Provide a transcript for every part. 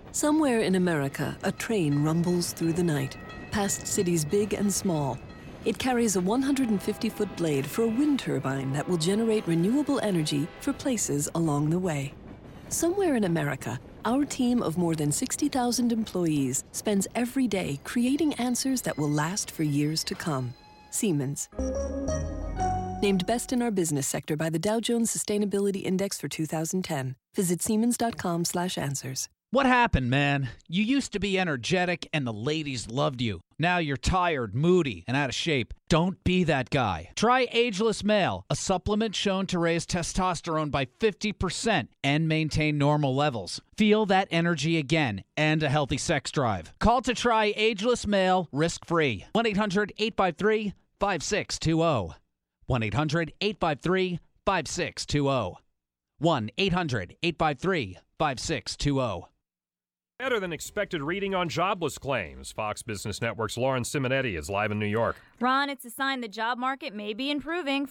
Somewhere in America, a train rumbles through the night, past cities big and small. It carries a 150-foot blade for a wind turbine that will generate renewable energy for places along the way. Somewhere in America, our team of more than 60,000 employees spends every day creating answers that will last for years to come. Siemens. Named best in our business sector by the Dow Jones Sustainability Index for 2010. Visit siemens.com/answers. What happened, man? You used to be energetic and the ladies loved you. Now you're tired, moody, and out of shape. Don't be that guy. Try Ageless Male, a supplement shown to raise testosterone by 50% and maintain normal levels. Feel that energy again and a healthy sex drive. Call to try Ageless Male risk-free. 1-800-853-5620. 1-800-853-5620. 1-800-853-5620. Better than expected reading on jobless claims. Fox Business Network's Lauren Simonetti is live in New York. Ron, it's a sign the job market may be improving.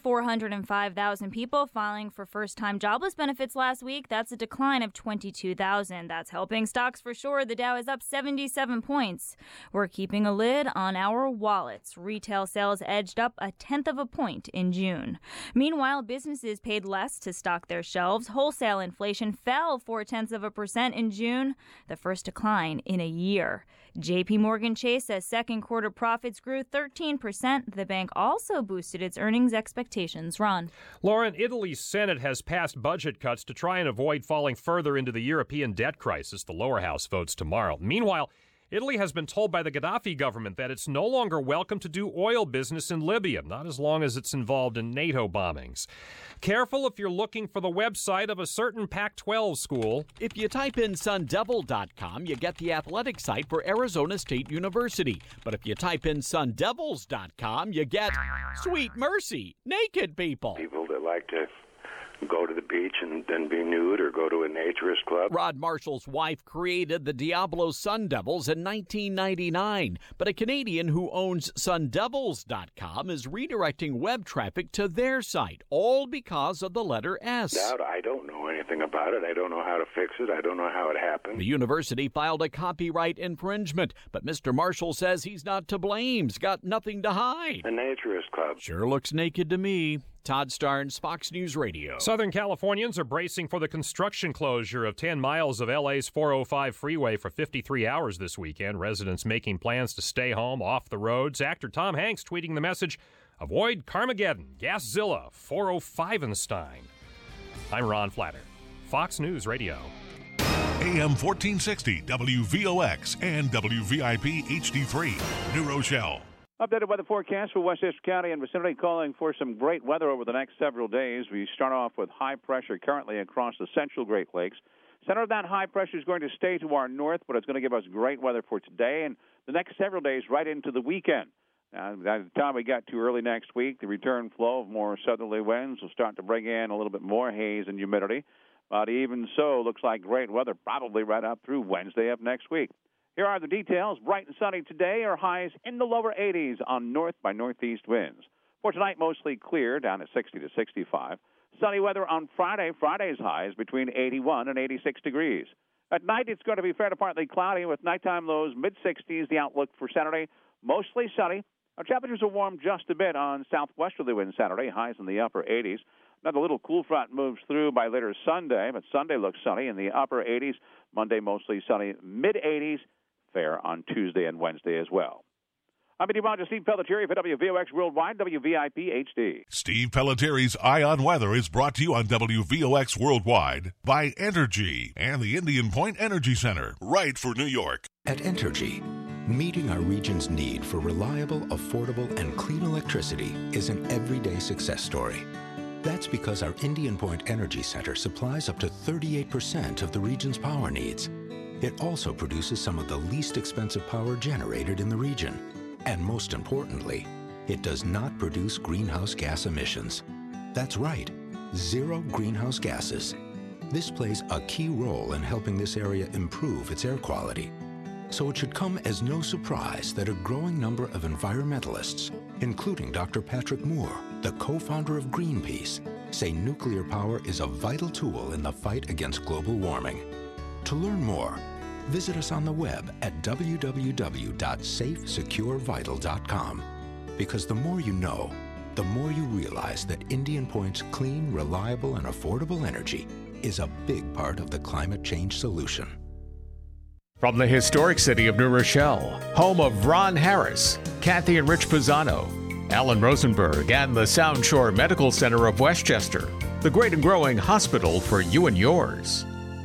405,000 people filing for first-time jobless benefits last week. That's a decline of 22,000. That's helping stocks for sure. The Dow is up 77 points. We're keeping a lid on our wallets. Retail sales edged up 1/10 of a point in June. Meanwhile, businesses paid less to stock their shelves. Wholesale inflation fell 0.4% in June, the first decline in a year. J.P. Morgan Chase says second quarter profits grew 13%. The bank also boosted its earnings expectations. Ron. Lauren, Italy's Senate has passed budget cuts to try and avoid falling further into the European debt crisis. The lower house votes tomorrow. Meanwhile, Italy has been told by the Gaddafi government that it's no longer welcome to do oil business in Libya, not as long as it's involved in NATO bombings. Careful if you're looking for the website of a certain Pac-12 school. If you type in sundevil.com, you get the athletic site for Arizona State University. But if you type in sundevils.com, you get, sweet mercy, naked people. People that like to go to the beach and then be nude or go to a naturist club. Rod Marshall's wife created the Diablo Sun Devils in 1999, but a Canadian who owns sundevils.com is redirecting web traffic to their site, all because of the letter S. I don't know anything about it. I don't know how to fix it. I don't know how it happened. The university filed a copyright infringement, but Mr. Marshall says he's not to blame. He's got nothing to hide. A naturist club. Sure looks naked to me. Todd Starnes, Fox News Radio. Southern Californians are bracing for the construction closure of 10 miles of LA's 405 freeway for 53 hours this weekend. Residents making plans to stay home, off the roads. Actor Tom Hanks tweeting the message, "Avoid Carmageddon, Gaszilla, 405enstein." I'm Ron Flatter, Fox News Radio. AM 1460 WVOX and WVIP HD3, New Rochelle. Updated weather forecast for Westchester County and vicinity, calling for some great weather over the next several days. We start off with high pressure currently across the central Great Lakes. Center of that high pressure is going to stay to our north, but it's going to give us great weather for today and the next several days right into the weekend. By the time we get to early next week, the return flow of more southerly winds will start to bring in a little bit more haze and humidity. But even so, looks like great weather probably right up through Wednesday of next week. Here are the details. Bright and sunny today. Our highs in the lower 80s on north by northeast winds. For tonight, mostly clear, down at 60 to 65. Sunny weather on Friday. Friday's highs between 81 and 86 degrees. At night, it's going to be fair to partly cloudy with nighttime lows mid-60s. The outlook for Saturday, mostly sunny. Our temperatures will warm just a bit on southwesterly winds Saturday. Highs in the upper 80s. Another little cool front moves through by later Sunday, but Sunday looks sunny in the upper 80s. Monday, mostly sunny, mid-80s. Fair on Tuesday and Wednesday as well. I'm meteorologist Steve Pelletieri for WVOX Worldwide, WVIP HD. Steve Pellettieri's Eye on Weather is brought to you on WVOX Worldwide by Entergy and the Indian Point Energy Center, right for New York. At Entergy, meeting our region's need for reliable, affordable, and clean electricity is an everyday success story. That's because our Indian Point Energy Center supplies up to 38% of the region's power needs. It also produces some of the least expensive power generated in the region. And most importantly, it does not produce greenhouse gas emissions. That's right, 0 greenhouse gases. This plays a key role in helping this area improve its air quality. So it should come as no surprise that a growing number of environmentalists, including Dr. Patrick Moore, the co-founder of Greenpeace, say nuclear power is a vital tool in the fight against global warming. To learn more, Visit us on the web at www.safesecurevital.com. Because the more you know, the more you realize that Indian Point's clean, reliable, and affordable energy is a big part of the climate change solution. From the historic city of New Rochelle, home of Ron Harris, Kathy and Rich Pisano, Alan Rosenberg, and the Sound Shore Medical Center of Westchester, the great and growing hospital for you and yours.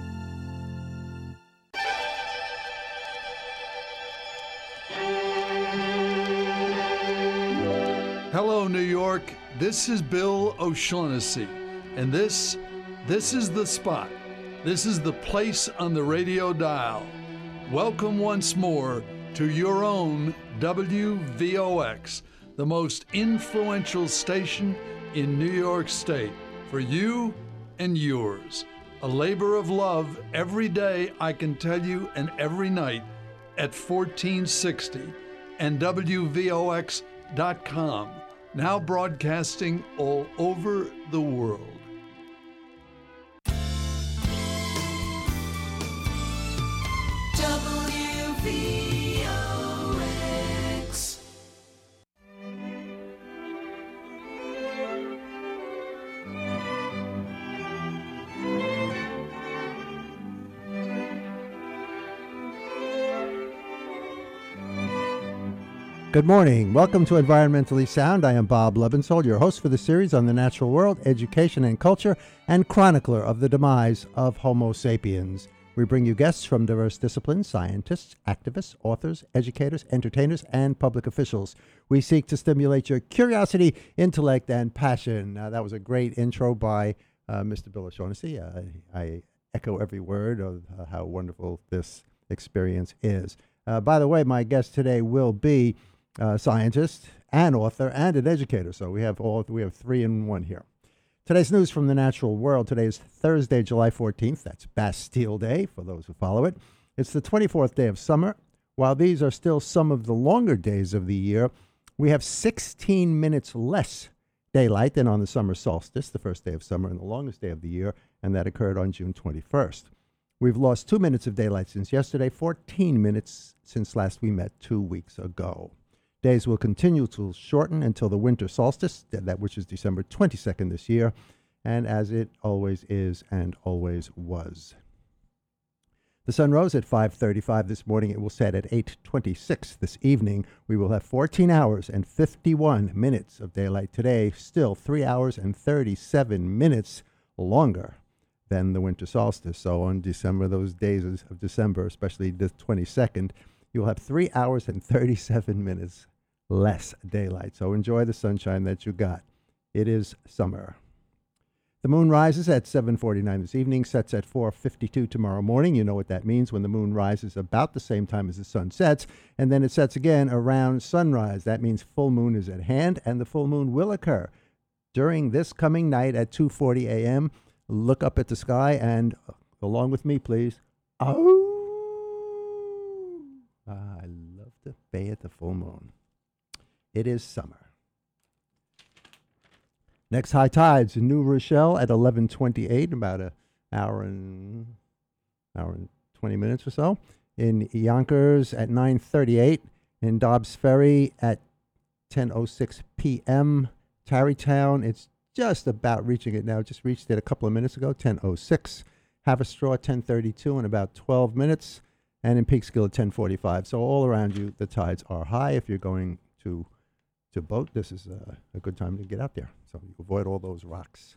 Hello, New York. This is Bill O'Shaughnessy, and this is The Spot. This is the place on the radio dial. Welcome once more to your own WVOX, the most influential station in New York State, for you and yours. A labor of love every day, I can tell you, and every night at 1460 and WVOX.com. Now broadcasting all over the world. WVOX. Good morning. Welcome to Environmentally Sound. I am Bob Lebensold, your host for the series on the natural world, education and culture, and chronicler of the demise of Homo sapiens. We bring you guests from diverse disciplines, scientists, activists, authors, educators, entertainers, and public officials. We seek to stimulate your curiosity, intellect, and passion. That was a great intro by Mr. Bill O'Shaughnessy. I echo every word of how wonderful this experience is. By the way, my guest today will be scientist, an author, and an educator. So we have 3 in 1 here. Today's news from the natural world. Today is Thursday, July 14th. That's Bastille Day, for those who follow it. It's the 24th day of summer. While these are still some of the longer days of the year, we have 16 minutes less daylight than on the summer solstice, the first day of summer and the longest day of the year, and that occurred on June 21st. We've lost 2 minutes of daylight since yesterday, 14 minutes since last we met 2 weeks ago. Days will continue to shorten until the winter solstice, that which is December 22nd this year, and as it always is and always was. The sun rose at 5:35 this morning. It will set at 8:26 this evening. We will have 14 hours and 51 minutes of daylight today, still 3 hours and 37 minutes longer than the winter solstice. So on December, those days of December, especially the 22nd, you'll have 3 hours and 37 minutes less daylight. So enjoy the sunshine that you got. It is summer. The moon rises at 7:49 this evening, sets at 4:52 tomorrow morning. You know what that means when the moon rises about the same time as the sun sets, and then it sets again around sunrise. That means full moon is at hand, and the full moon will occur during this coming night at 2:40 a.m. Look up at the sky and, along with me, please. Oh! I love to bay at the full moon. It is summer. Next high tides in New Rochelle at 11:28, about an hour and 20 minutes or so. In Yonkers at 9:38. In Dobbs Ferry at 10:06 p.m. Tarrytown, it's just about reaching it now. Just reached it a couple of minutes ago, 10:06. Haverstraw, 10:32 in about 12 minutes. And in Peekskill at 10:45. So all around you, the tides are high. If you're going to boat, this is a good time to get out there. So you avoid all those rocks.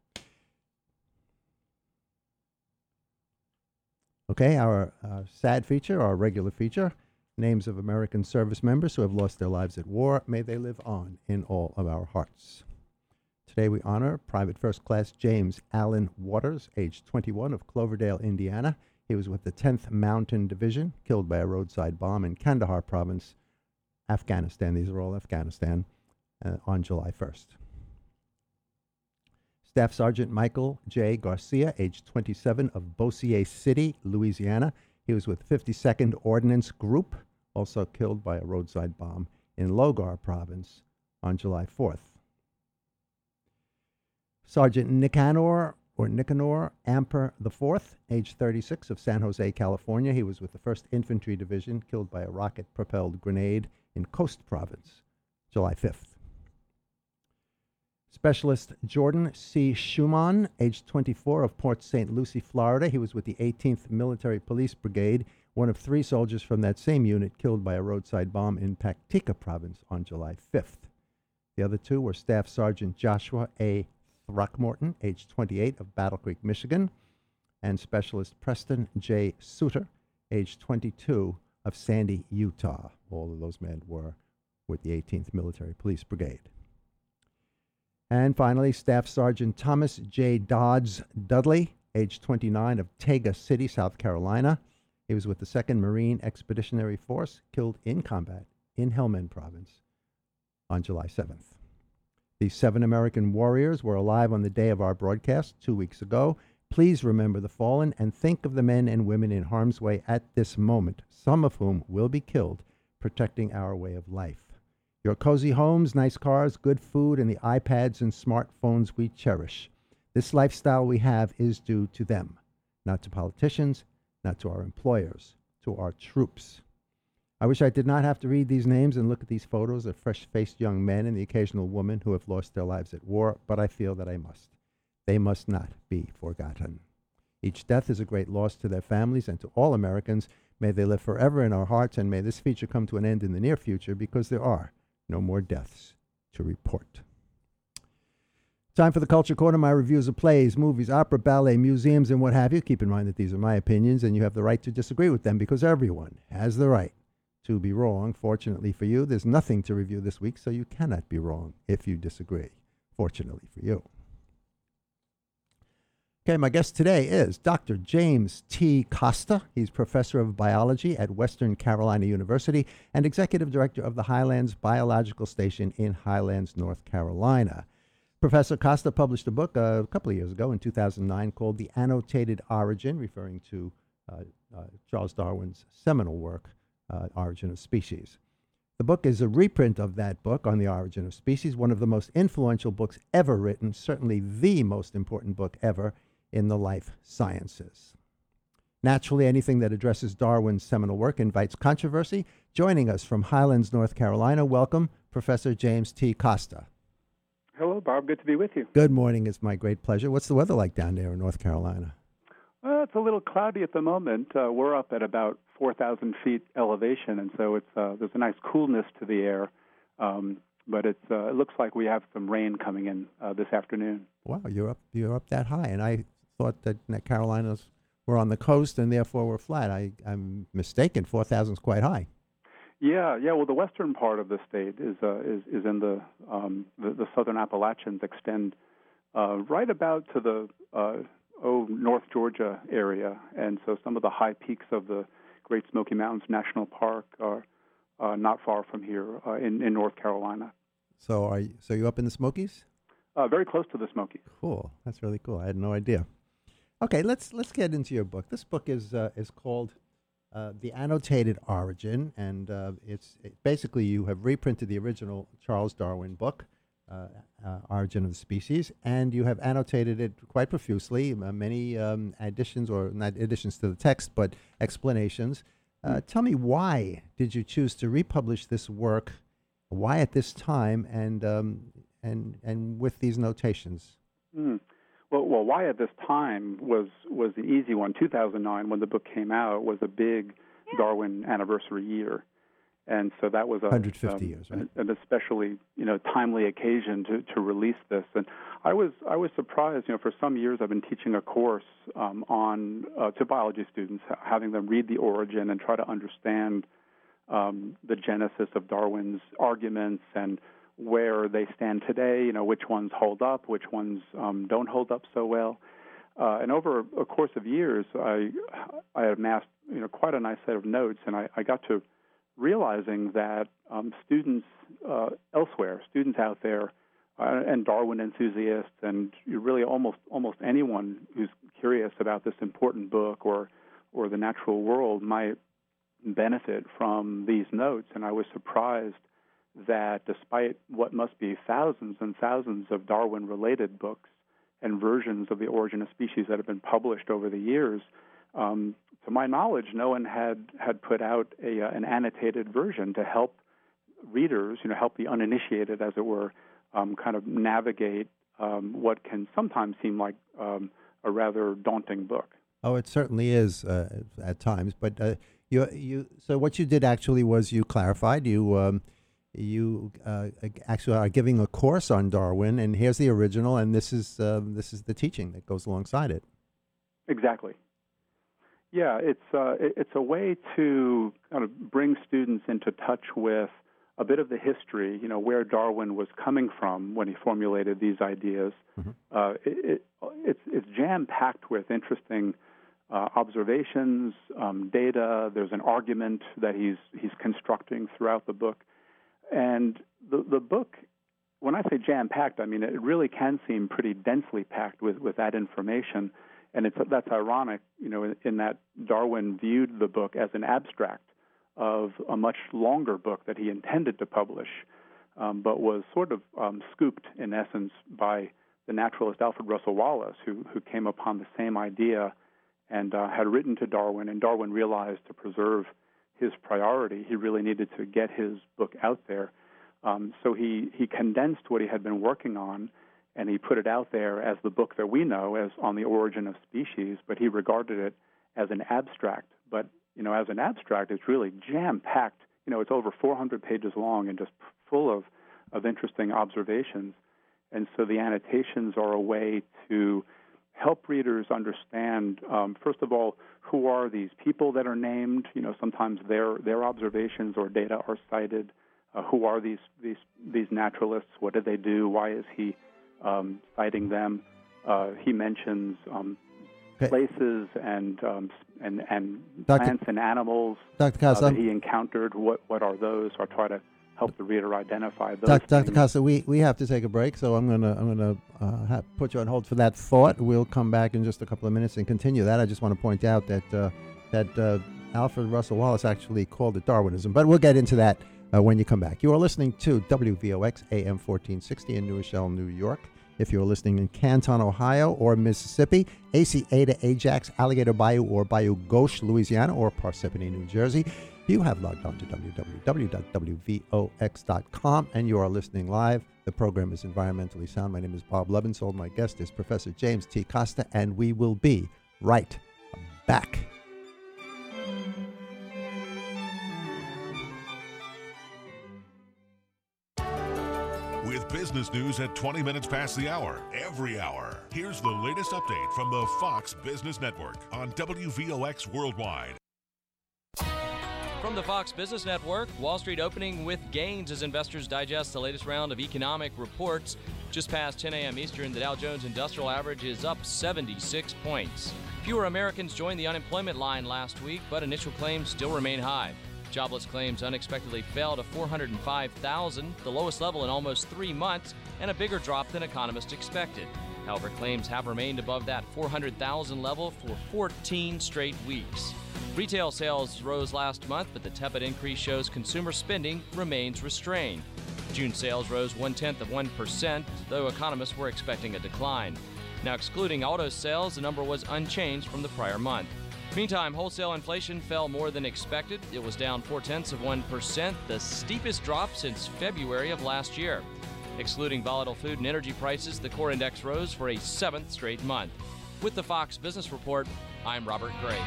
Okay, our sad feature, our regular feature, names of American service members who have lost their lives at war. May they live on in all of our hearts. Today we honor Private First Class James Allen Waters, age 21, of Cloverdale, Indiana. He was with the 10th Mountain Division, killed by a roadside bomb in Kandahar Province, Afghanistan. These are all Afghanistan, on July 1st. Staff Sergeant Michael J. Garcia, age 27, of Bossier City, Louisiana. He was with 52nd Ordnance Group, also killed by a roadside bomb in Logar Province on July 4th. Sergeant Nicanor or Nicanor Amper IV, age 36, of San Jose, California. He was with the 1st Infantry Division, killed by a rocket-propelled grenade in Coast Province, July 5th. Specialist Jordan C. Schumann, age 24, of Port St. Lucie, Florida. He was with the 18th Military Police Brigade, one of 3 soldiers from that same unit killed by a roadside bomb in Paktika Province on July 5th. The other 2 were Staff Sergeant Joshua A. Throckmorton, age 28, of Battle Creek, Michigan, and Specialist Preston J. Suter, age 22, of Sandy, Utah. All of those men were with the 18th Military Police Brigade. And finally, Staff Sergeant Thomas J. Dodds Dudley, age 29, of Tega City, South Carolina. He was with the 2nd Marine Expeditionary Force, killed in combat in Helmand Province on July 7th. These 7 American warriors were alive on the day of our broadcast 2 weeks ago. Please remember the fallen and think of the men and women in harm's way at this moment, some of whom will be killed protecting our way of life. Your cozy homes, nice cars, good food, and the iPads and smartphones we cherish. This lifestyle we have is due to them, not to politicians, not to our employers, to our troops. I wish I did not have to read these names and look at these photos of fresh-faced young men and the occasional woman who have lost their lives at war, but I feel that I must. They must not be forgotten. Each death is a great loss to their families and to all Americans. May they live forever in our hearts, and may this feature come to an end in the near future, because there are no more deaths to report. Time for the Culture Corner, my reviews of plays, movies, opera, ballet, museums, and what have you. Keep in mind that these are my opinions, and you have the right to disagree with them, because everyone has the right to be wrong. Fortunately for you, there's nothing to review this week, so you cannot be wrong if you disagree. Fortunately for you. Okay, my guest today is Dr. James T. Costa. He's professor of biology at Western Carolina University and executive director of the Highlands Biological Station in Highlands, North Carolina. Professor Costa published a book a couple of years ago in 2009 called The Annotated Origin, referring to Charles Darwin's seminal work, Origin of Species. The book is a reprint of that book on the origin of species, one of the most influential books ever written, certainly the most important book ever in the life sciences. Naturally, anything that addresses Darwin's seminal work invites controversy. Joining us from Highlands, North Carolina, welcome Professor James T. Costa. Hello, Bob. Good to be with you. Good morning. It's my great pleasure. What's the weather like down there in North Carolina? It's a little cloudy at the moment. We're up at about 4,000 feet elevation, and so there's a nice coolness to the air. But it looks like we have some rain coming in this afternoon. Wow, you're up that high, and I thought that Carolinas were on the coast and therefore were flat. I'm mistaken. 4,000 is quite high. Yeah. Well, the western part of the state is in the southern Appalachians extend right about to the North Georgia area, and so some of the high peaks of the Great Smoky Mountains National Park are not far from here in North Carolina. So you up in the Smokies? Very close to the Smokies. Cool. That's really cool. I had no idea. Okay, let's get into your book. This book is called The Annotated Origin, and basically you have reprinted the original Charles Darwin book, Origin of the Species, and you have annotated it quite profusely, many additions, or not additions to the text, but explanations. Tell me, why did you choose to republish this work? Why at this time, and with these notations? Well, why at this time was the easy one. 2009, when the book came out, was a big Darwin anniversary year, and so that was 150 years, right? An especially timely occasion to release this. And I was surprised. For some years I've been teaching a course to biology students, having them read the origin and try to understand the genesis of Darwin's arguments and where they stand today, which ones hold up, which ones don't hold up so well. And over a course of years, I amassed quite a nice set of notes, and I got to realizing that students elsewhere, students out there, and Darwin enthusiasts, and really almost anyone who's curious about this important book or the natural world might benefit from these notes. And I was surprised that despite what must be thousands and thousands of Darwin-related books, and versions of The Origin of Species that have been published over the years. To my knowledge, no one had put out an annotated version to help readers, help the uninitiated, as it were, kind of navigate what can sometimes seem like a rather daunting book. Oh, it certainly is at times. But so what you did actually was you clarified. You actually are giving a course on Darwin, and here's the original, and this is the teaching that goes alongside it. Exactly. Yeah, it's a way to kind of bring students into touch with a bit of the history, where Darwin was coming from when he formulated these ideas. Mm-hmm. It's jam-packed with interesting observations, data. There's an argument that he's constructing throughout the book. And the book, when I say jam-packed, I mean it really can seem pretty densely packed with that information. And that's ironic, in that Darwin viewed the book as an abstract of a much longer book that he intended to publish, but was sort of scooped, in essence, by the naturalist Alfred Russel Wallace, who came upon the same idea and had written to Darwin. And Darwin realized to preserve his priority, he really needed to get his book out there. So he condensed what he had been working on, and he put it out there as the book that we know as On the Origin of Species, but he regarded it as an abstract. But, as an abstract, it's really jam-packed. It's over 400 pages long and just full of interesting observations. And so the annotations are a way to help readers understand, first of all, who are these people that are named? Sometimes their observations or data are cited. Who are these naturalists? What did they do? Why is he citing them? He mentions places and plants and animals that he encountered. What are those? Or try to help the reader identify those. Dr. Costa, we have to take a break, so I'm gonna put you on hold for that thought. We'll come back in just a couple of minutes and continue that. I just want to point out that Alfred Russel Wallace actually called it Darwinism, but we'll get into that when you come back. You are listening to WVOX AM 1460 in New Rochelle, New York. If you're listening in Canton, Ohio, or Mississippi, ACA to Ajax, Alligator Bayou, or Bayou Gauche, Louisiana, or Parsippany, New Jersey, you have logged on to www.wvox.com, and you are listening live. The program is Environmentally Sound. My name is Bob Levensold. My guest is Professor James T. Costa, and we will be right back. With business news at 20 minutes past the hour, every hour. Here's the latest update from the Fox Business Network on WVOX Worldwide. From the Fox Business Network, Wall Street opening with gains as investors digest the latest round of economic reports. Just past 10 a.m. Eastern, the Dow Jones Industrial Average is up 76 points. Fewer Americans joined the unemployment line last week, but initial claims still remain high. Jobless claims unexpectedly fell to 405,000, the lowest level in almost 3 months, and a bigger drop than economists expected. However, claims have remained above that 400,000 level for 14 straight weeks. Retail sales rose last month, but the tepid increase shows consumer spending remains restrained. June sales rose 0.1%, though economists were expecting a decline. Now, excluding auto sales, the number was unchanged from the prior month. Meantime, wholesale inflation fell more than expected. It was down 0.4%, the steepest drop since February of last year. Excluding volatile food and energy prices, the core index rose for a 7th straight month. With the Fox Business Report, I'm Robert Gray.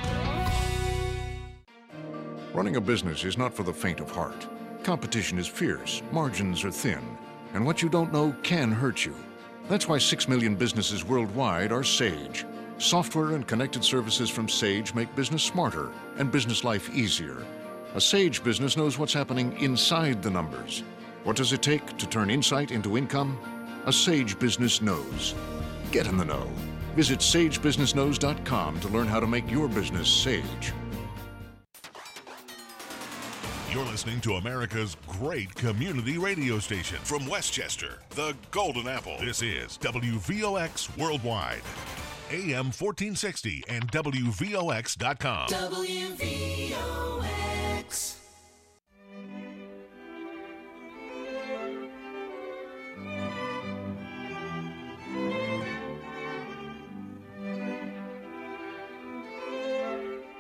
Running a business is not for the faint of heart. Competition is fierce, margins are thin, and what you don't know can hurt you. That's why 6 million businesses worldwide are Sage. Software and connected services from Sage make business smarter and business life easier. A Sage business knows what's happening inside the numbers. What does it take to turn insight into income? A Sage business knows. Get in the know. Visit sagebusinessknows.com to learn how to make your business Sage. You're listening to America's great community radio station from Westchester, the Golden Apple. This is WVOX Worldwide. AM 1460 and WVOX.com. WVOX.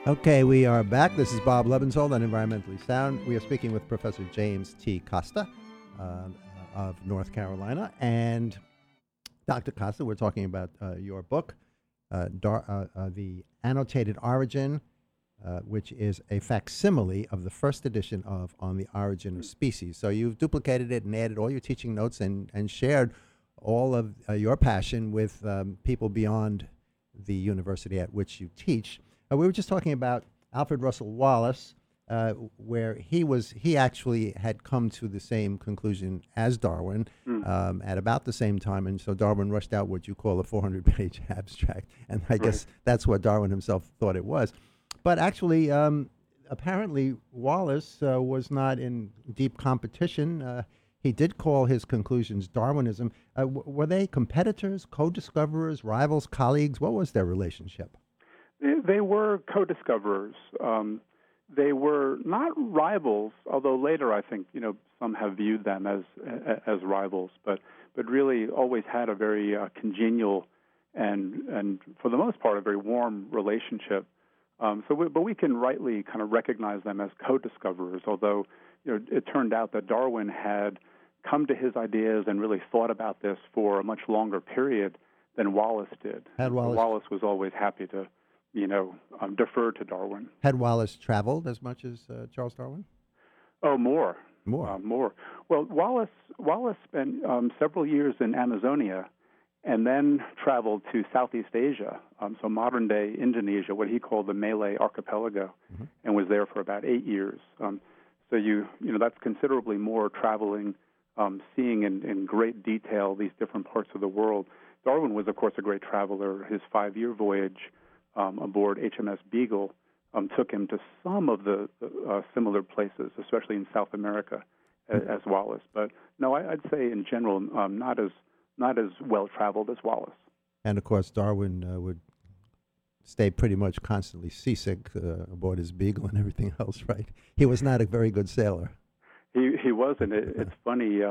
Okay, we are back. This is Bob Lebensold on Environmentally Sound. We are speaking with Professor James T. Costa of North Carolina. And Dr. Costa, we're talking about your book, The Annotated Origin, which is a facsimile of the first edition of On the Origin of Species. So you've duplicated it and added all your teaching notes and shared all of your passion with people beyond the university at which you teach. We were just talking about Alfred Russel Wallace, where he actually had come to the same conclusion as Darwin at about the same time, and so Darwin rushed out what you call a 400-page abstract, and I guess that's what Darwin himself thought it was. But actually, apparently, Wallace was not in deep competition. He did call his conclusions Darwinism. Were they competitors, co-discoverers, rivals, colleagues? What was their relationship? They were co-discoverers. They were not rivals, although later I think some have viewed them as rivals. But really always had a very congenial and for the most part a very warm relationship. But we can rightly kind of recognize them as co-discoverers. Although it turned out that Darwin had come to his ideas and really thought about this for a much longer period than Wallace did. Wallace was always happy to defer to Darwin. Had Wallace traveled as much as Charles Darwin? Oh, more. Well, Wallace spent several years in Amazonia and then traveled to Southeast Asia, so modern-day Indonesia, what he called the Malay Archipelago, and was there for about 8 years. So that's considerably more traveling, seeing in great detail these different parts of the world. Darwin was, of course, a great traveler. His 5-year voyage aboard HMS Beagle took him to some of the similar places, especially in South America, as Wallace. But no, I'd say in general, not as well traveled as Wallace. And of course, Darwin would stay pretty much constantly seasick aboard his Beagle and everything else, right? He was not a very good sailor. He wasn't. It's funny.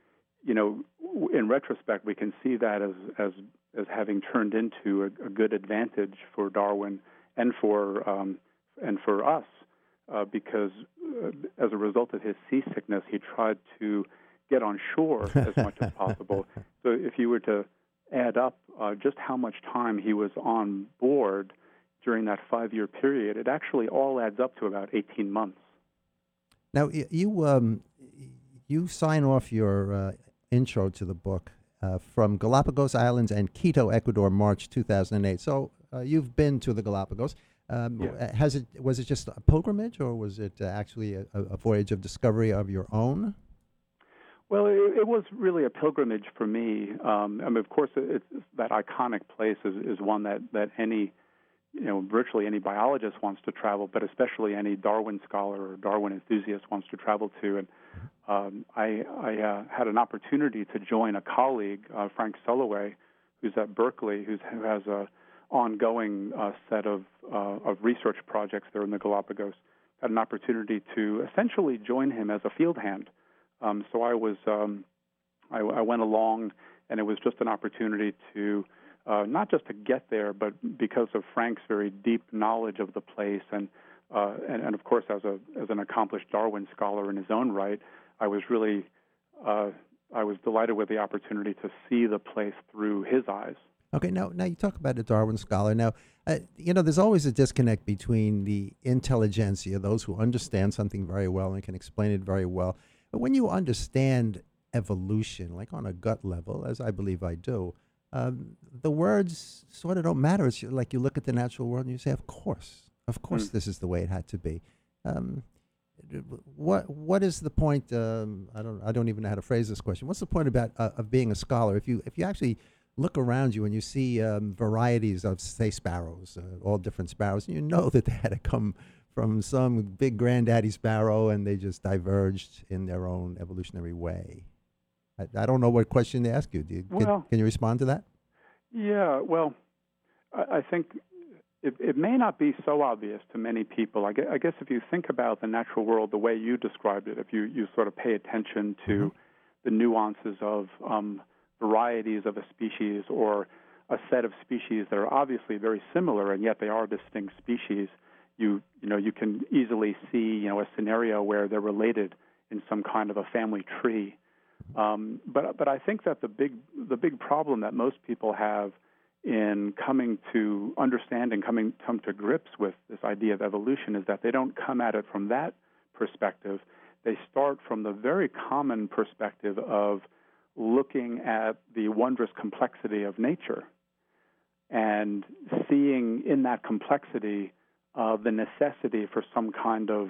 In retrospect, we can see that as having turned into a good advantage for Darwin and for us, because as a result of his seasickness, he tried to get on shore as much as possible. So if you were to add up just how much time he was on board during that 5-year period, it actually all adds up to about 18 months. Now, you sign off your intro to the book from Galapagos Islands and Quito, Ecuador, March 2008. So you've been to the Galapagos. Was it just a pilgrimage, or was it actually a voyage of discovery of your own? Well, it was really a pilgrimage for me. Of course, it's that iconic place is one that any, virtually any biologist wants to travel, but especially any Darwin scholar or Darwin enthusiast wants to travel to. And I had an opportunity to join a colleague, Frank Sulloway, who's at Berkeley, who has a ongoing set of research projects there in the Galapagos. Had an opportunity to essentially join him as a field hand. So I went along, and it was just an opportunity to not just to get there, but because of Frank's very deep knowledge of the place, and of course as an accomplished Darwin scholar in his own right, I was really I was delighted with the opportunity to see the place through his eyes. Okay, now you talk about a Darwin scholar. Now, there's always a disconnect between the intelligentsia, those who understand something very well and can explain it very well. But when you understand evolution, like on a gut level, as I believe I do, the words sort of don't matter. It's like you look at the natural world and you say, of course, this is the way it had to be. What is the point? I don't even know how to phrase this question. What's the point about of being a scholar? If you actually look around you and you see varieties of, say, sparrows, all different sparrows, and you know that they had to come from some big granddaddy sparrow and they just diverged in their own evolutionary way. I don't know what question to ask you. Can you respond to that? Yeah, well, I think it may not be so obvious to many people. I guess if you think about the natural world the way you described it, if you sort of pay attention to the nuances of varieties of a species or a set of species that are obviously very similar and yet they are distinct species, you can easily see a scenario where they're related in some kind of a family tree. But I think that the big problem that most people have in coming to understand and come to grips with this idea of evolution is that they don't come at it from that perspective. They start from the very common perspective of looking at the wondrous complexity of nature and seeing in that complexity the necessity for some kind of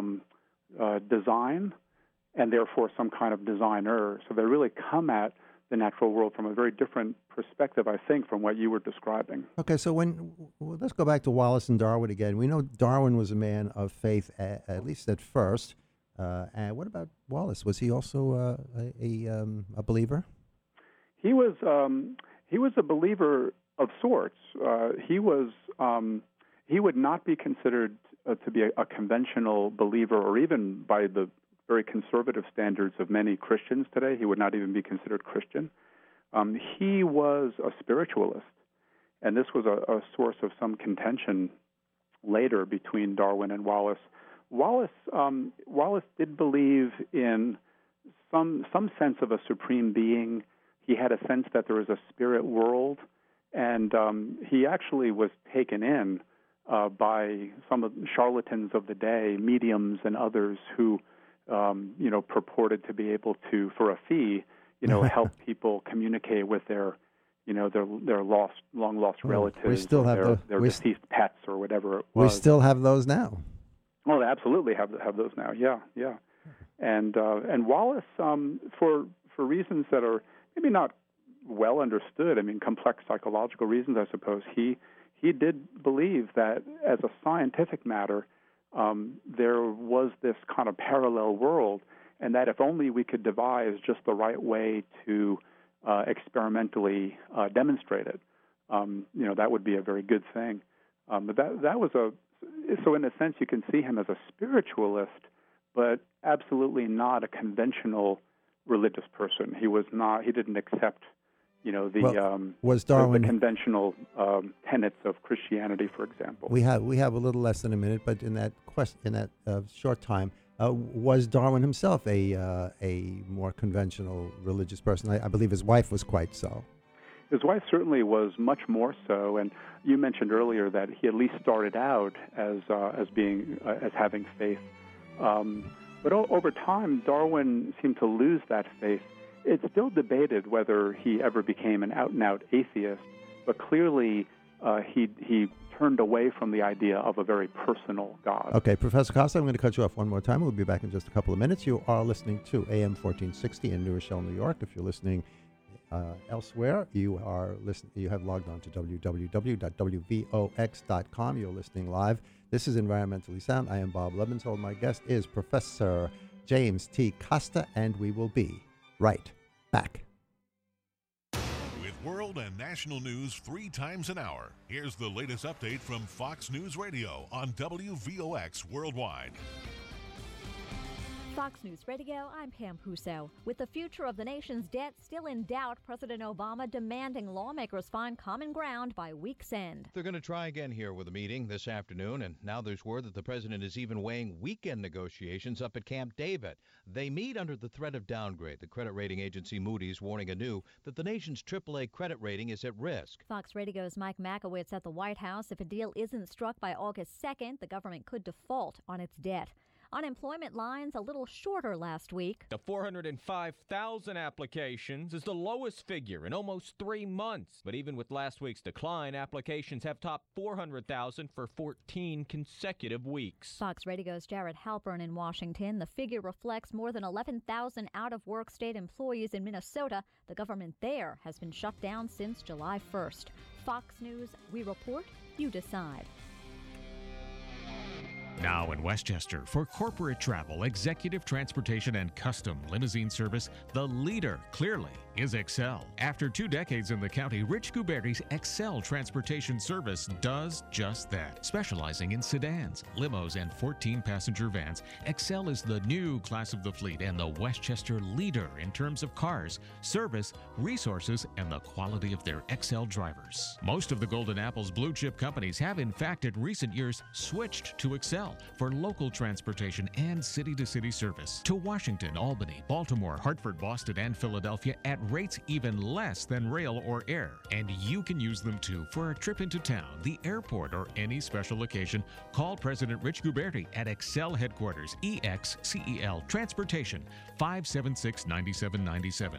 design and therefore some kind of designer. So they really come at the natural world from a very different perspective, I think, from what you were describing. Okay, so let's go back to Wallace and Darwin again. We know Darwin was a man of faith, at least at first. And what about Wallace? Was he also a believer? He was a believer of sorts. He would not be considered to be a conventional believer, or even by the very conservative standards of many Christians today. He would not even be considered Christian. He was a spiritualist, and this was a source of some contention later between Darwin and Wallace. Wallace did believe in some sense of a supreme being. He had a sense that there was a spirit world, and he actually was taken in by some of the charlatans of the day, mediums and others who purported to be able to, for a fee, help people communicate with their long lost relatives, we still have their deceased pets or whatever it was. We still have those now. Oh, they absolutely have those now. Yeah. And Wallace, for reasons that are maybe not well understood, complex psychological reasons, I suppose, he did believe that as a scientific matter, there was this kind of parallel world, and that if only we could devise just the right way to experimentally demonstrate it, that would be a very good thing. But that was so in a sense you can see him as a spiritualist, but absolutely not a conventional religious person. He didn't accept the conventional tenets of Christianity, for example. We have a little less than a minute, but in that short time, was Darwin himself a more conventional religious person? I believe his wife was quite so. His wife certainly was much more so, and you mentioned earlier that he at least started out as having faith. But over time, Darwin seemed to lose that faith. It's still debated whether he ever became an out-and-out atheist, but clearly he turned away from the idea of a very personal God. Okay, Professor Costa, I'm going to cut you off one more time. We'll be back in just a couple of minutes. You are listening to AM 1460 in New Rochelle, New York. If you're listening elsewhere, you have logged on to www.wvox.com. You're listening live. This is Environmentally Sound. I am Bob Lebensold. My guest is Professor James T. Costa, and we will be right back. With world and national news 3 times an hour, here's the latest update from Fox News Radio on WVOX Worldwide. Fox News Radio, I'm Pam Puso. With the future of the nation's debt still in doubt, President Obama demanding lawmakers find common ground by week's end. They're going to try again here with a meeting this afternoon, and now there's word that the president is even weighing weekend negotiations up at Camp David. They meet under the threat of downgrade. The credit rating agency Moody's warning anew that the nation's AAA credit rating is at risk. Fox Radio's Mike Makowitz at the White House. If a deal isn't struck by August 2nd, the government could default on its debt. Unemployment lines a little shorter last week. The 405,000 applications is the lowest figure in almost 3 months. But even with last week's decline, applications have topped 400,000 for 14 consecutive weeks. Fox Radio's Jared Halpern in Washington. The figure reflects more than 11,000 out-of-work state employees in Minnesota. The government there has been shut down since July 1st. Fox News, we report, you decide. Now in Westchester, for corporate travel, executive transportation, and custom limousine service, the leader, Clearly. is Excel. After 2 decades in the county, Rich Guberti's Excel Transportation Service does just that. Specializing in sedans, limos, and 14-passenger vans, Excel is the new class of the fleet and the Westchester leader in terms of cars, service, resources, and the quality of their Excel drivers. Most of the Golden Apple's blue chip companies have, in fact, in recent years switched to Excel for local transportation and city-to-city service to Washington, Albany, Baltimore, Hartford, Boston, and Philadelphia at rates even less than rail or air. And you can use them too for a trip into town, the airport, or any special occasion. Call President Rich Guberti at Excel Headquarters, EXCEL Transportation, 576-9797,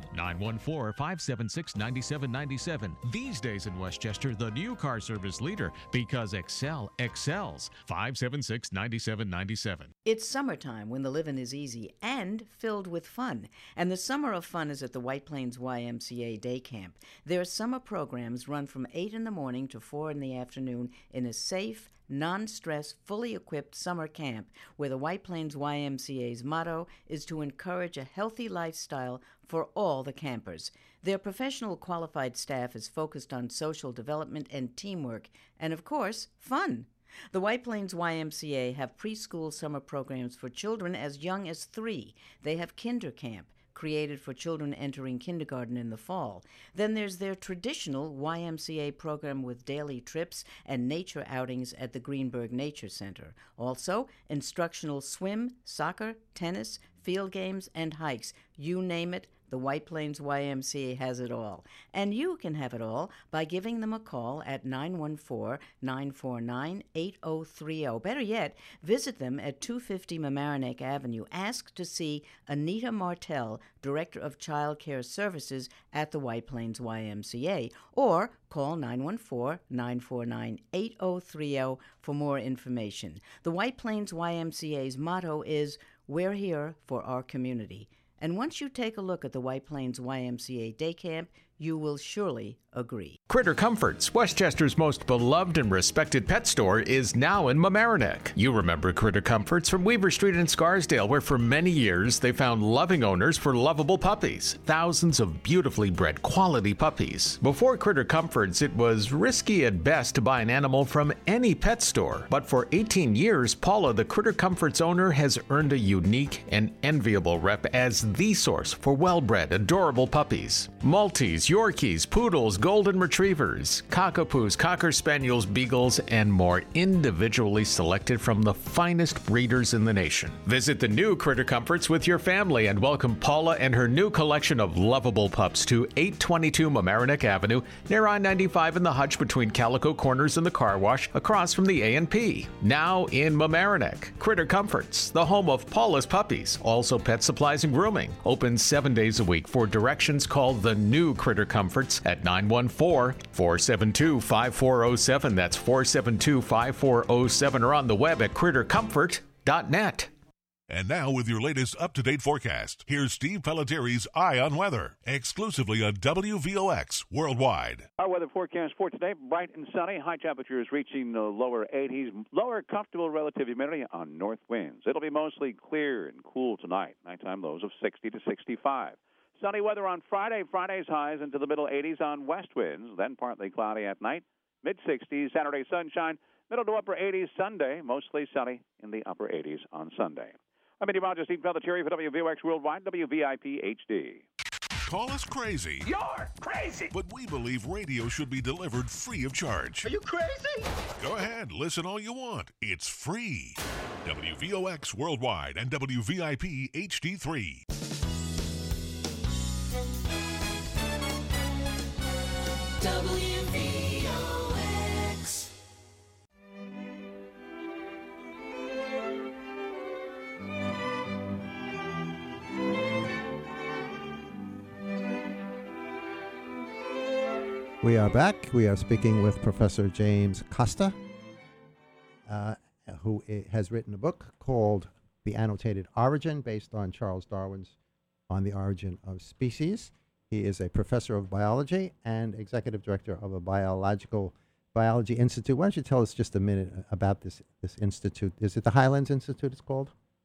914-576-9797. These days in Westchester, the new car service leader, because Excel excels. 576-9797. It's summertime when the living is easy and filled with fun. And the summer of fun is at the White Plains YMCA Day Camp. Their summer programs run from 8 in the morning to 4 in the afternoon in a safe, non-stress, fully equipped summer camp where the White Plains YMCA's motto is to encourage a healthy lifestyle for all the campers. Their professional qualified staff is focused on social development and teamwork and, of course, fun. The White Plains YMCA have preschool summer programs for children as young as 3. They have Kinder Camp, created for children entering kindergarten in the fall. Then there's their traditional YMCA program with daily trips and nature outings at the Greenberg Nature Center. Also, instructional swim, soccer, tennis, field games, and hikes. You name it, the White Plains YMCA has it all. And you can have it all by giving them a call at 914-949-8030. Better yet, visit them at 250 Mamaroneck Avenue. Ask to see Anita Martell, Director of Child Care Services at the White Plains YMCA, or call 914-949-8030 for more information. The White Plains YMCA's motto is, "We're here for our community." And once you take a look at the White Plains YMCA Day Camp, you will surely agree. Critter Comforts, Westchester's most beloved and respected pet store, is now in Mamaroneck. You remember Critter Comforts from Weaver Street in Scarsdale, where for many years they found loving owners for lovable puppies. Thousands of beautifully bred quality puppies. Before Critter Comforts, it was risky at best to buy an animal from any pet store. But for 18 years, Paula, the Critter Comforts owner, has earned a unique and enviable rep as the source for well-bred, adorable puppies. Maltese, Yorkies, Poodles, Golden Retrievers, Cockapoos, Cocker Spaniels, Beagles, and more, individually selected from the finest breeders in the nation. Visit the new Critter Comforts with your family and welcome Paula and her new collection of lovable pups to 822 Mamaroneck Avenue, near I-95 in the hutch between Calico Corners and the car wash, across from the A&P. Now in Mamaroneck, Critter Comforts, the home of Paula's puppies, also pet supplies and grooming. Open 7 days a week. For directions, call the new Critter Comforts at 914-472-5407. That's 472-5407, or on the web at crittercomfort.net. And now, with your latest up-to-date forecast, here's Steve Pelletieri's Eye on Weather, exclusively on WVOX Worldwide. Our weather forecast for today, bright and sunny. High temperatures reaching the lower 80s. Lower comfortable relative humidity on north winds. It'll be mostly clear and cool tonight. Nighttime lows of 60 to 65. Sunny weather on Friday. Friday's highs into the middle 80s on west winds. Then partly cloudy at night. Mid-60s. Saturday sunshine. Middle to upper 80s Sunday. Mostly sunny in the upper 80s on Sunday. I'm meteorologist Steve Pelletieri for WVOX Worldwide, WVIP HD. Call us crazy. You're crazy. But we believe radio should be delivered free of charge. Are you crazy? Go ahead, listen all you want. It's free. WVOX Worldwide and WVIP HD3. WVOX. We are back. We are speaking with Professor James Costa, who has written a book called The Annotated Origin, based on Charles Darwin's On the Origin of Species. He is a professor of biology and executive director of a biology institute. Why don't you tell us just a minute about this institute? Is it the Highlands Institute it's called?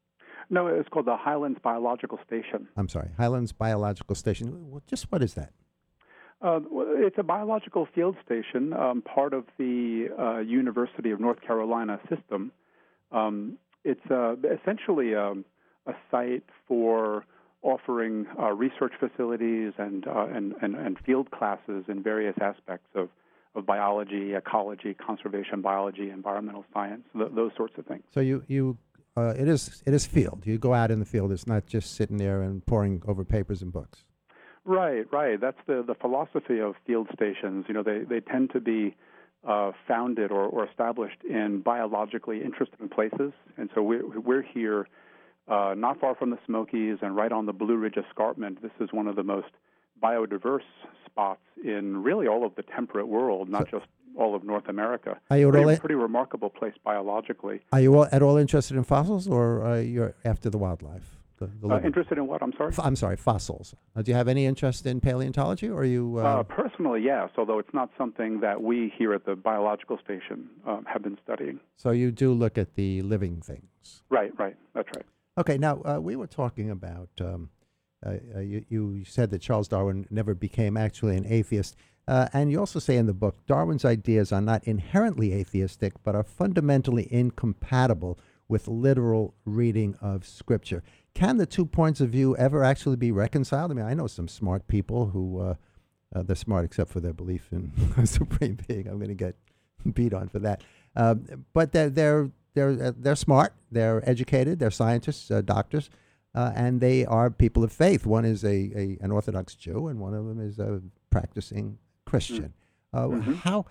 No, it's called the Highlands Biological Station. I'm sorry, Highlands Biological Station. Just what is that? It's a biological field station, part of the University of North Carolina system. It's essentially a site for offering research facilities and field classes in various aspects of biology, ecology, conservation biology, environmental science, those sorts of things. So it is field. You go out in the field. It's not just sitting there and poring over papers and books. Right. That's the philosophy of field stations. They tend to be founded or established in biologically interesting places, and so we're here not far from the Smokies and right on the Blue Ridge Escarpment. This is one of the most biodiverse spots in really all of the temperate world, not just all of North America. Are you pretty remarkable place biologically. Are you at all interested in fossils, or you're after the wildlife? Interested in what? I'm sorry? I'm sorry, fossils. Do you have any interest in paleontology, or are you... Personally, yes, although it's not something that we here at the Biological Station have been studying. So you do look at the living things. Right, that's right. Okay, now, we were talking about... you said that Charles Darwin never became actually an atheist, and you also say in the book, Darwin's ideas are not inherently atheistic, but are fundamentally incompatible with literal reading of Scripture. Can the 2 points of view ever actually be reconciled? I mean, I know some smart people who, they're smart except for their belief in a supreme being. I'm going to get beat on for that. But they're smart, they're educated, they're scientists, doctors, and they are people of faith. One is an Orthodox Jew, and one of them is a practicing Christian. How...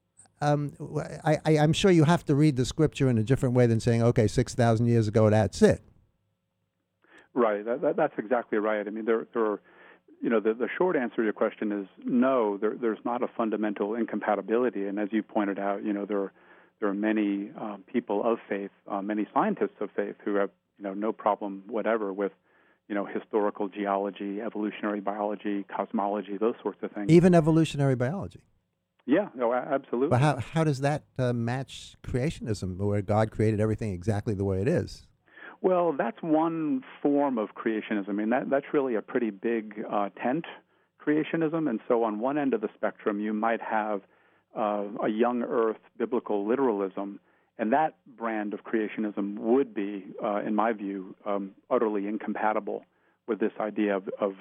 I'm sure you have to read the Scripture in a different way than saying, okay, 6,000 years ago, that's it. Right. That's exactly right. I mean, there are, the short answer to your question is no. There's not a fundamental incompatibility, and as you pointed out, there are many people of faith, many scientists of faith who have no problem whatever with historical geology, evolutionary biology, cosmology, those sorts of things. Even evolutionary biology. Yeah, no, absolutely. But how does that match creationism, where God created everything exactly the way it is? Well, that's one form of creationism. I mean, that's really a pretty big tent, creationism. And so on one end of the spectrum, you might have a young earth biblical literalism, and that brand of creationism would be, in my view, utterly incompatible with this idea of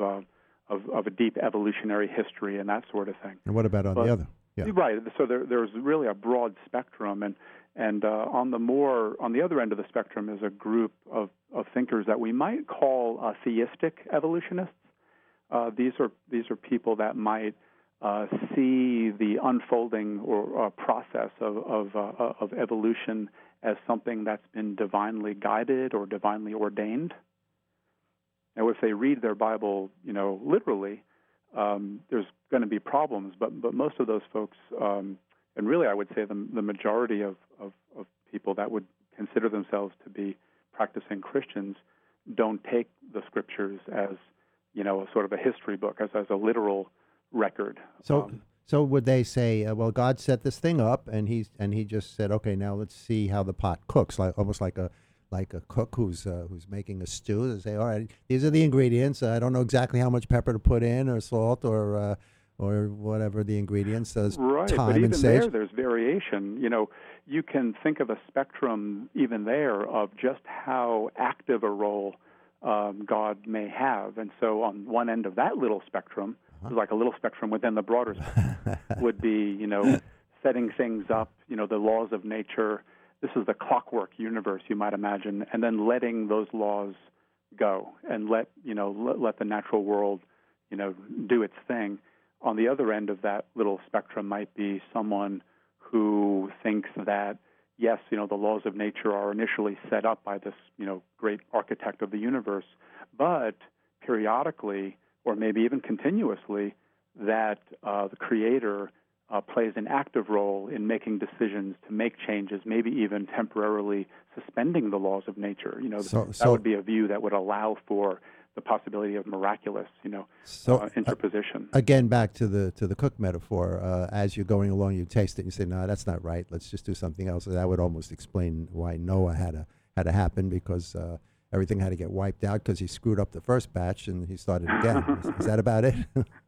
a deep evolutionary history and that sort of thing. And what about on the other? Yeah. Right. So there's really a broad spectrum, and on the other end of the spectrum is a group of thinkers that we might call theistic evolutionists. These are people that might see the unfolding or process of evolution as something that's been divinely guided or divinely ordained. Now, if they read their Bible, literally, there's going to be problems. But most of those folks, and really, I would say the majority of people that would consider themselves to be practicing Christians, don't take the Scriptures as a sort of a history book, as a literal record. So would they say, well, God set this thing up, and he just said, okay, now let's see how the pot cooks, almost like a cook who's making a stew. They say, all right, these are the ingredients. I don't know exactly how much pepper to put in, or salt, or whatever the ingredients. Right, time but even and sage. there's variation. You can think of a spectrum even there of just how active a role God may have. And so on one end of that little spectrum, like a little spectrum within the broader spectrum, would be, setting things up, the laws of nature. This is the clockwork universe, you might imagine, and then letting those laws go and let the natural world, do its thing. On the other end of that little spectrum might be someone who thinks that, yes, the laws of nature are initially set up by this, great architect of the universe, but periodically, or maybe even continuously, that the Creator plays an active role in making decisions to make changes, maybe even temporarily suspending the laws of nature. That would be a view that would allow for the possibility of miraculous, interposition. Again, back to the cook metaphor. As you're going along, you taste it and you say, "No, that's not right. Let's just do something else." That would almost explain why Noah had to happen, because everything had to get wiped out because he screwed up the first batch and he started again. Is that about it?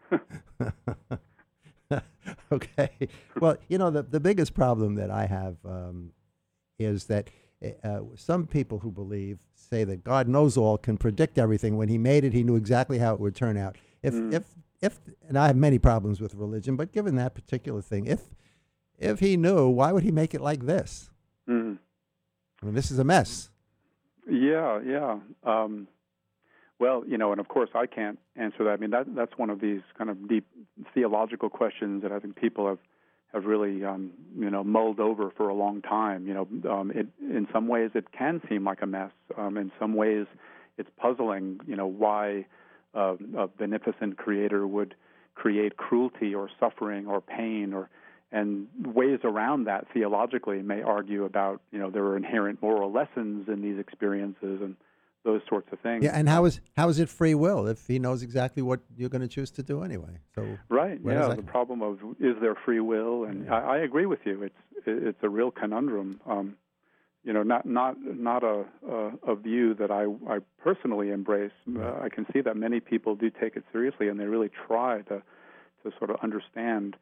Okay. Well, the biggest problem that I have is that some people who believe say that God knows all, can predict everything. When he made it, he knew exactly how it would turn out. If and I have many problems with religion, but given that particular thing, if he knew, why would he make it like this? I mean, this is a mess. Yeah. Well, and of course I can't answer that. I mean, that's one of these kind of deep theological questions that I think people have really, mulled over for a long time. In some ways it can seem like a mess. In some ways it's puzzling, why a beneficent creator would create cruelty or suffering or pain and ways around that theologically may argue about, there are inherent moral lessons in these experiences and those sorts of things. Yeah, and how is it free will if he knows exactly what you're going to choose to do anyway? So right, the problem of is there free will, and I agree with you. It's a real conundrum. Not a view that I personally embrace. I can see that many people do take it seriously, and they really try to sort of understand.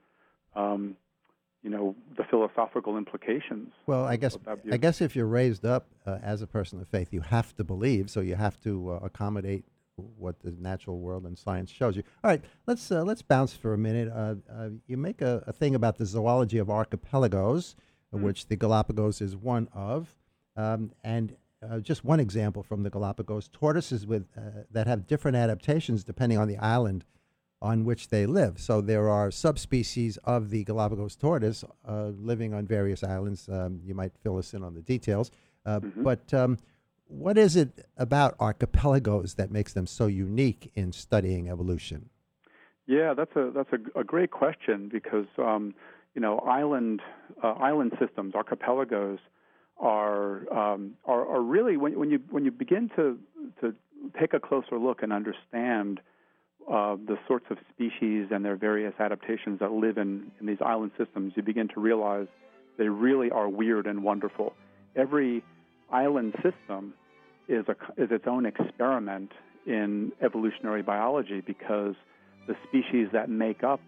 The philosophical implications. Well, I guess if you're raised up as a person of faith, you have to believe, so you have to accommodate what the natural world and science shows you. All right, let's bounce for a minute. You make a thing about the zoology of archipelagos, which the Galapagos is one of, and just one example from the Galapagos: tortoises that have different adaptations depending on the island on which they live. So there are subspecies of the Galapagos tortoise living on various islands. You might fill us in on the details. But what is it about archipelagos that makes them so unique in studying evolution? Yeah, that's a great question because island systems, archipelagos, are really when you begin to take a closer look and understand the sorts of species and their various adaptations that live in these island systems, you begin to realize they really are weird and wonderful. Every island system is its own experiment in evolutionary biology because the species that make up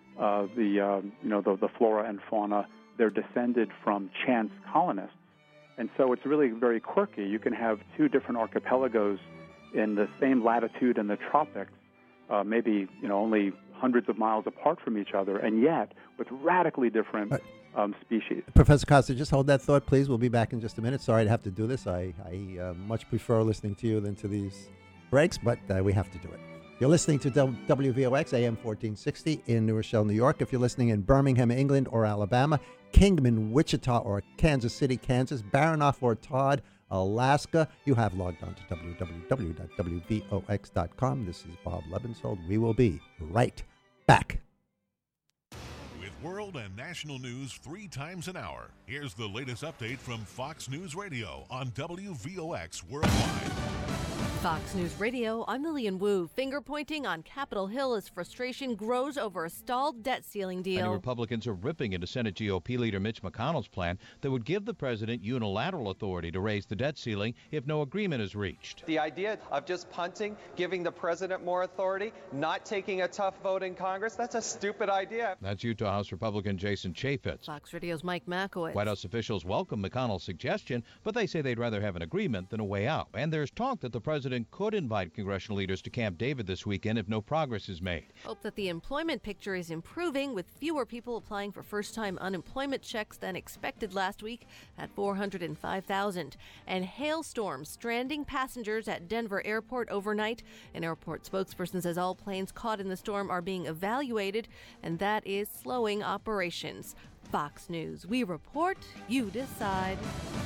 the flora and fauna, they're descended from chance colonists. And so it's really very quirky. You can have two different archipelagos in the same latitude in the tropics, maybe only hundreds of miles apart from each other, and yet with radically different species. Professor Costa, just hold that thought, please. We'll be back in just a minute. Sorry to have to do this. I much prefer listening to you than to these breaks, but we have to do it. You're listening to WVOX AM 1460 in New Rochelle, New York. If you're listening in Birmingham, England, or Alabama, Kingman, Wichita, or Kansas City, Kansas, Baranof, or Todd, Alaska, you have logged on to www.wvox.com. This is Bob Lebensold. We will be right back. With world and national news 3 times an hour, here's the latest update from Fox News Radio on WVOX Worldwide. Fox News Radio, I'm Lillian Wu. Finger pointing on Capitol Hill as frustration grows over a stalled debt ceiling deal. Many Republicans are ripping into Senate GOP leader Mitch McConnell's plan that would give the president unilateral authority to raise the debt ceiling if no agreement is reached. The idea of just punting, giving the president more authority, not taking a tough vote in Congress, that's a stupid idea. That's Utah House Republican Jason Chaffetz. Fox Radio's Mike Makowitz. White House officials welcome McConnell's suggestion, but they say they'd rather have an agreement than a way out. And there's talk that the president could invite congressional leaders to Camp David this weekend if no progress is made. Hope that the employment picture is improving, with fewer people applying for first-time unemployment checks than expected last week at 405,000. And hailstorms stranding passengers at Denver Airport overnight. An airport spokesperson says all planes caught in the storm are being evaluated, and that is slowing operations. Fox News. We report, you decide.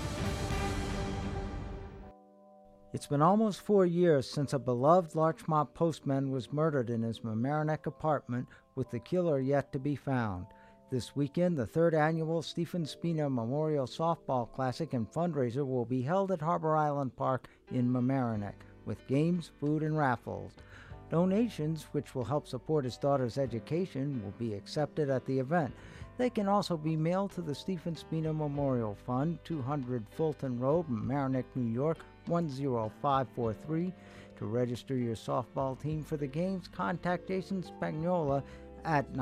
It's been almost 4 years since a beloved Larchmont postman was murdered in his Mamaroneck apartment, with the killer yet to be found. This weekend, the 3rd annual Stephen Spina Memorial Softball Classic and fundraiser will be held at Harbor Island Park in Mamaroneck, with games, food, and raffles. Donations, which will help support his daughter's education, will be accepted at the event. They can also be mailed to the Stephen Spina Memorial Fund, 200 Fulton Road, Mamaroneck, New York, 10543. To register your softball team for the games, contact Jason Spagnola at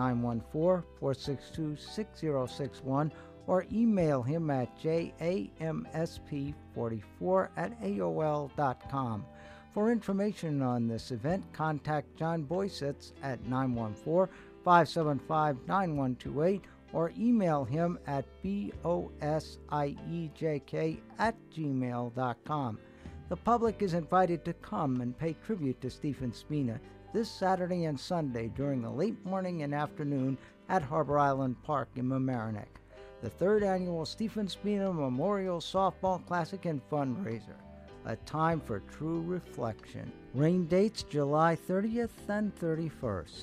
914-462-6061 or email him at jamsp44@aol.com. For information on this event, contact John Boysitz at 914-575-9128 or email him at bosiejk@gmail.com. The public is invited to come and pay tribute to Stephen Spina this Saturday and Sunday during the late morning and afternoon at Harbor Island Park in Mamaroneck. The third annual Stephen Spina Memorial Softball Classic and Fundraiser, a time for true reflection. Rain dates July 30th and 31st.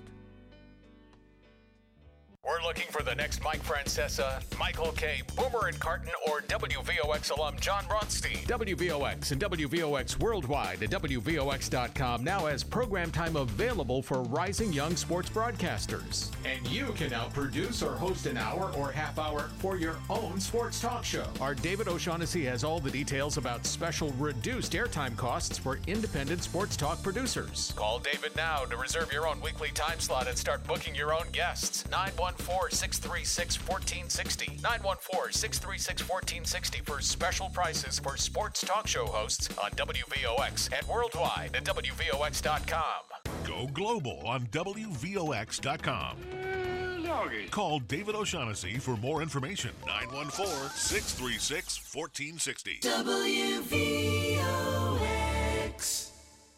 We're looking for the next Mike Francesa, Michael K., Boomer and Carton, or WVOX alum John Rothstein. WVOX and WVOX Worldwide at WVOX.com now has program time available for rising young sports broadcasters. And you can now produce or host an hour or half hour for your own sports talk show. Our David O'Shaughnessy has all the details about special reduced airtime costs for independent sports talk producers. Call David now to reserve your own weekly time slot and start booking your own guests. 914-636-1460. 914-636-1460 for special prices for sports talk show hosts on WVOX and worldwide at WVOX.com. Go global on WVOX.com. Call David O'Shaughnessy for more information. 914-636-1460. WVOX.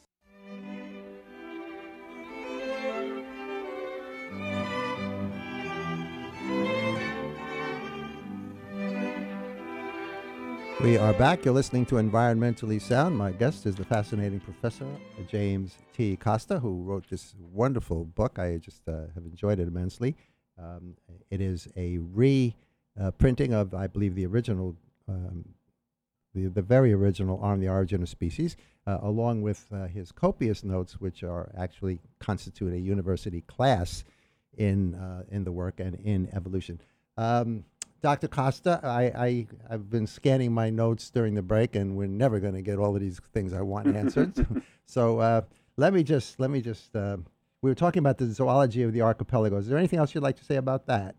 We are back. You're listening to Environmentally Sound. My guest is the fascinating Professor James T. Costa, who wrote this wonderful book. I just have enjoyed it immensely. It is a reprinting of, I believe, the original, the very original On the Origin of Species, along with his copious notes, which are actually constitute a university class in the work and in evolution. Dr. Costa, I've been scanning my notes during the break, and we're never going to get all of these things I want answered. So let me just. We were talking about the zoology of the archipelago. Is there anything else you'd like to say about that?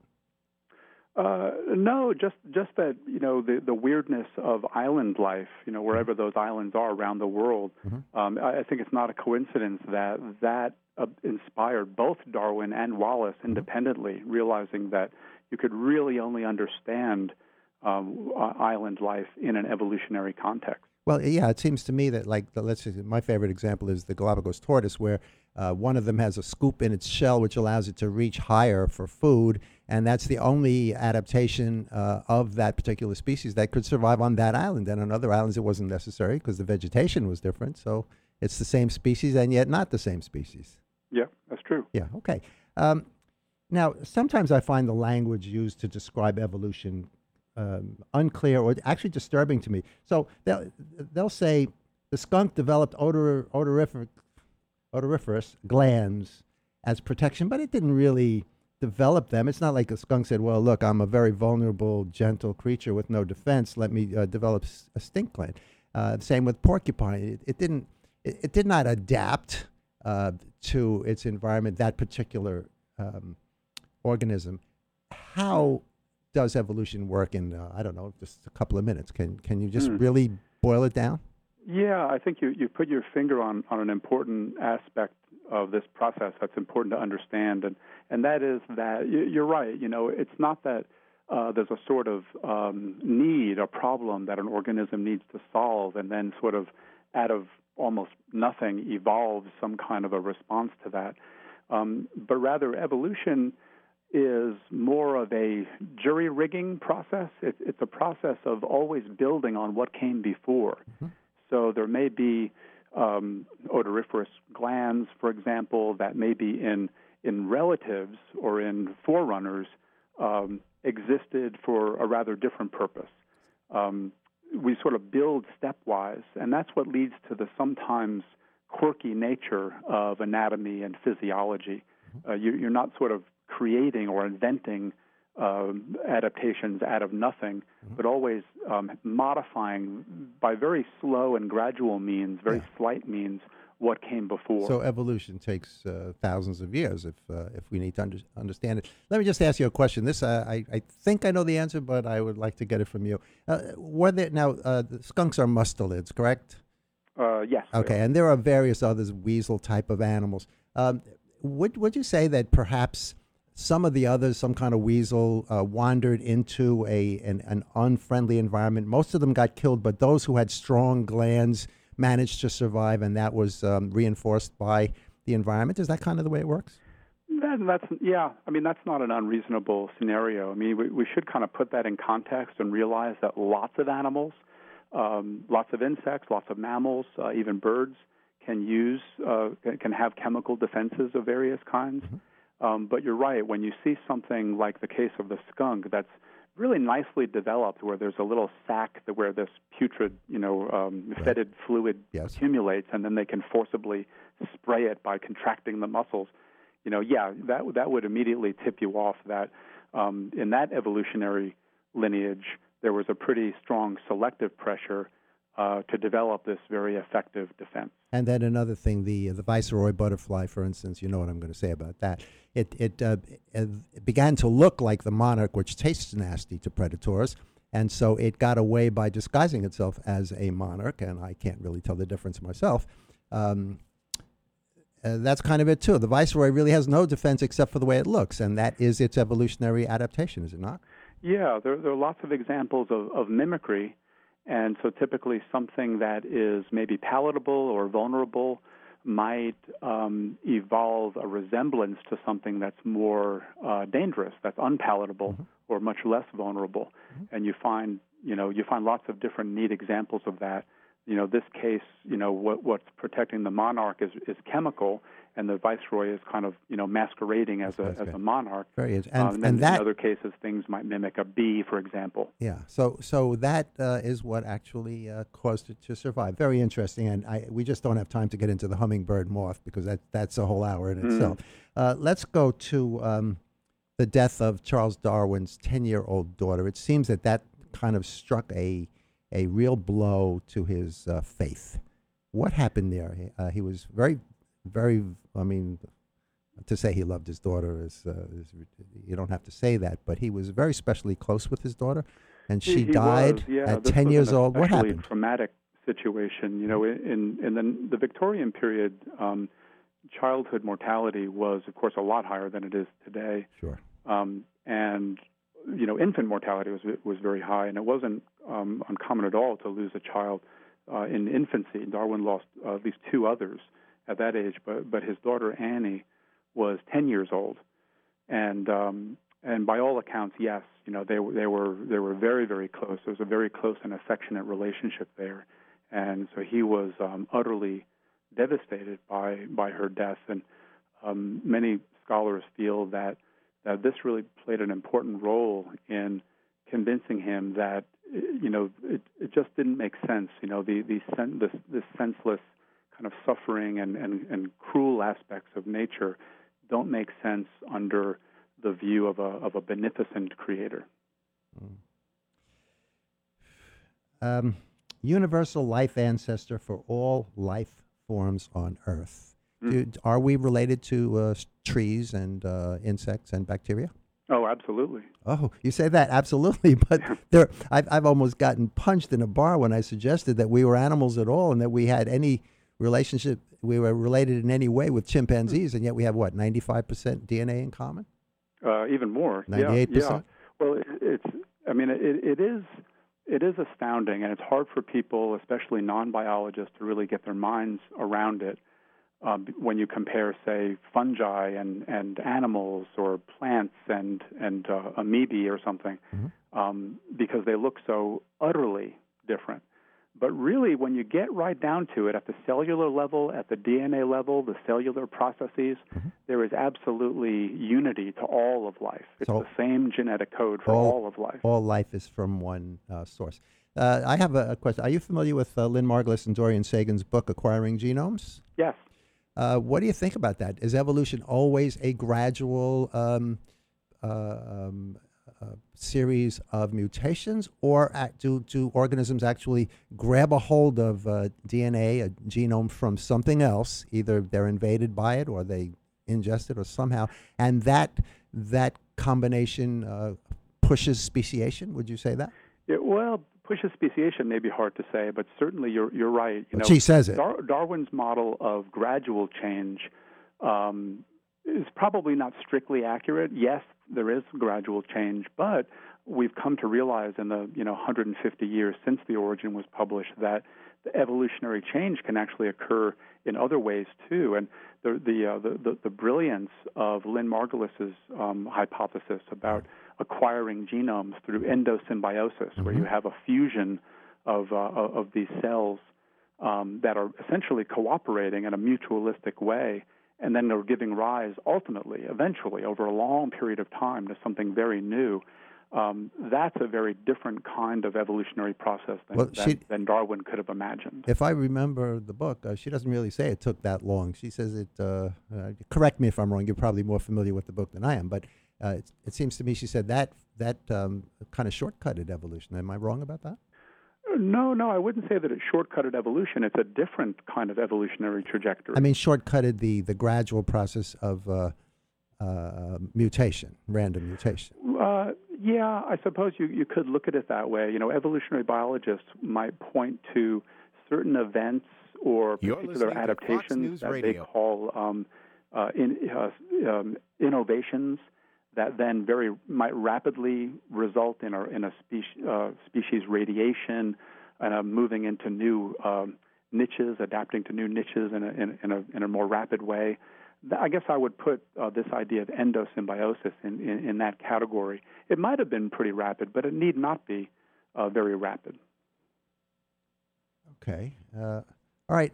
No, just that the weirdness of island life. Wherever those islands are around the world. Mm-hmm. I think it's not a coincidence that inspired both Darwin and Wallace independently, realizing that you could really only understand island life in an evolutionary context. Well, yeah, it seems to me that, let's say my favorite example is the Galapagos tortoise, where one of them has a scoop in its shell which allows it to reach higher for food, and that's the only adaptation of that particular species that could survive on that island. And on other islands it wasn't necessary because the vegetation was different. So it's the same species and yet not the same species. Yeah, that's true. Yeah, okay. Now, sometimes I find the language used to describe evolution unclear or actually disturbing to me. So they'll say the skunk developed odoriferous glands as protection, but it didn't really develop them. It's not like a skunk said, well, look, I'm a very vulnerable, gentle creature with no defense. Let me develop a stink gland. Same with porcupine. It did not adapt to its environment, that particular organism. How does evolution work in, I don't know, just a couple of minutes? Can you just really boil it down? Yeah, I think you put your finger on an important aspect of this process that's important to understand, and that is that you're right. It's not that there's a sort of need, a problem that an organism needs to solve, and then sort of out of almost nothing evolves some kind of a response to that. But rather, evolution is more of a jury-rigging process. It's a process of always building on what came before. Mm-hmm. So there may be odoriferous glands, for example, that may be in relatives or in forerunners existed for a rather different purpose. We sort of build stepwise, and that's what leads to the sometimes quirky nature of anatomy and physiology. You're not sort of creating or inventing adaptations out of nothing, but always modifying by very slow and gradual means, very slight means, what came before. So evolution takes thousands of years if we need to understand it. Let me just ask you a question. This I think I know the answer, but I would like to get it from you. Were there now the skunks are mustelids, correct? Yes. Okay, and there are various others, weasel type of animals. Would you say that perhaps some of the others, some kind of weasel, wandered into an unfriendly environment? Most of them got killed, but those who had strong glands managed to survive, and that was reinforced by the environment. Is that kind of the way it works? Yeah. I mean, that's not an unreasonable scenario. I mean, we should kind of put that in context and realize that lots of animals, lots of insects, lots of mammals, even birds can have chemical defenses of various kinds. But you're right. When you see something like the case of the skunk that's really nicely developed, where there's a little sac where this putrid, fetid fluid accumulates, and then they can forcibly spray it by contracting the muscles. That would immediately tip you off that in that evolutionary lineage there was a pretty strong selective pressure to develop this very effective defense. And then another thing, the viceroy butterfly, for instance, you know what I'm going to say about that. It began to look like the monarch, which tastes nasty to predators, and so it got away by disguising itself as a monarch, and I can't really tell the difference myself. That's kind of it, too. The viceroy really has no defense except for the way it looks, and that is its evolutionary adaptation, is it not? Yeah, there are lots of examples of mimicry. And so typically something that is maybe palatable or vulnerable might evolve a resemblance to something that's more dangerous, that's unpalatable or much less vulnerable. And you find lots of different neat examples of that. This case, what's protecting the monarch is chemical, and the viceroy is kind of, masquerading as a monarch. Very and then in other cases, things might mimic a bee, for example. Yeah. So that is what actually caused it to survive. Very interesting, and we just don't have time to get into the hummingbird moth because that's a whole hour in itself. Let's go to the death of Charles Darwin's 10-year-old daughter. It seems that kind of struck a real blow to his faith. What happened there? He was very, very, to say he loved his daughter is you don't have to say that, but he was very specially close with his daughter, and she died at 10 years old. What happened? This was a traumatic situation. In the Victorian period, childhood mortality was, of course, a lot higher than it is today. Sure. And infant mortality was very high, and it wasn't uncommon at all to lose a child in infancy. Darwin lost at least two others at that age, but his daughter Annie was 10 years old, and by all accounts, yes, they were very, very close. There was a very close and affectionate relationship there, and so he was utterly devastated by her death. And many scholars feel that this really played an important role in convincing him that it just didn't make sense. This senseless kind of suffering and cruel aspects of nature don't make sense under the view of a beneficent creator. Universal life ancestor for all life forms on Earth. Are we related to trees and insects and bacteria? Oh, absolutely. Oh, you say that, absolutely. But I've almost gotten punched in a bar when I suggested that we were animals at all and that we had any relationship, we were related in any way with chimpanzees, and yet we have, 95% DNA in common? Even more. 98%? Yeah. Well, it is astounding, and it's hard for people, especially non-biologists, to really get their minds around it. When you compare, say, fungi and animals or plants and amoebae or something, because they look so utterly different. But really, when you get right down to it, at the cellular level, at the DNA level, the cellular processes, there is absolutely unity to all of life. It's the same genetic code for all of life. All life is from one source. I have a question. Are you familiar with Lynn Margulis and Dorian Sagan's book, Acquiring Genomes? Yes. What do you think about that? Is evolution always a gradual series of mutations, or do organisms actually grab a hold of DNA, a genome from something else? Either they're invaded by it, or they ingest it, or somehow, and that combination pushes speciation. Would you say that? Yeah, well, pushes speciation may be hard to say, but certainly you're right. She says it. Darwin's model of gradual change is probably not strictly accurate. Yes, there is gradual change, but we've come to realize in the 150 years since The Origin was published that the evolutionary change can actually occur in other ways too. And the brilliance of Lynn Margulis's hypothesis about acquiring genomes through endosymbiosis, where you have a fusion of these cells that are essentially cooperating in a mutualistic way, and then they're giving rise ultimately, eventually, over a long period of time to something very new. That's a very different kind of evolutionary process than Darwin could have imagined. If I remember the book, she doesn't really say it took that long. She says it, correct me if I'm wrong, you're probably more familiar with the book than I am, but it seems to me she said that kind of shortcutted evolution. Am I wrong about that? No, I wouldn't say that it shortcutted evolution. It's a different kind of evolutionary trajectory. I mean, shortcutted the gradual process of mutation, random mutation. Yeah, I suppose you could look at it that way. Evolutionary biologists might point to certain events or particular adaptations that they call innovations that then might rapidly result in a species radiation and moving into new niches, adapting to new niches in a more rapid way. I guess I would put this idea of endosymbiosis in that category. It might have been pretty rapid, but it need not be very rapid. Okay. All right.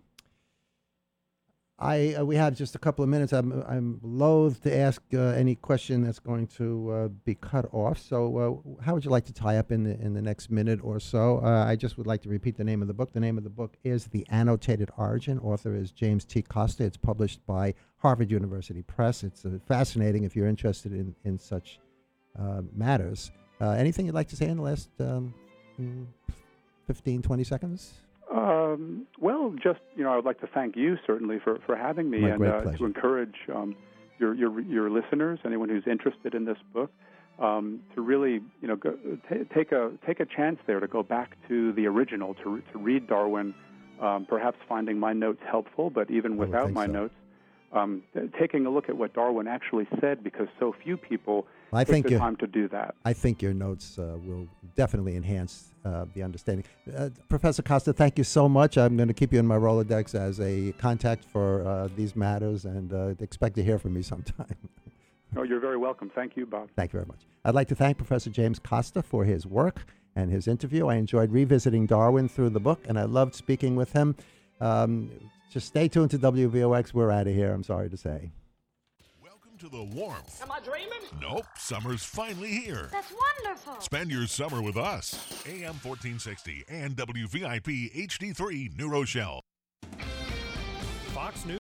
We have just a couple of minutes. I'm loath to ask any question that's going to be cut off. So how would you like to tie up in the next minute or so? I just would like to repeat the name of the book. The name of the book is The Annotated Origin. Author is James T. Costa. It's published by Harvard University Press. It's fascinating if you're interested in such matters. Anything you'd like to say in the last 15, 20 seconds? Well, just, I would like to thank you certainly for having me, and to encourage your listeners, anyone who's interested in this book, to really, take a chance there to go back to the original, to read Darwin, perhaps finding my notes helpful, but even without my notes, taking a look at what Darwin actually said, because so few people take the time to do that. I think your notes will definitely enhance the understanding. Professor Costa, thank you so much. I'm going to keep you in my Rolodex as a contact for these matters, and expect to hear from me sometime. Oh, you're very welcome. Thank you, Bob. Thank you very much. I'd like to thank Professor James Costa for his work and his interview. I enjoyed revisiting Darwin through the book, and I loved speaking with him. Just stay tuned to WVOX. We're out of here, I'm sorry to say. Welcome to the warmth. Am I dreaming? Nope, summer's finally here. That's wonderful. Spend your summer with us. AM 1460 and WVIP HD3 New Rochelle. Fox News.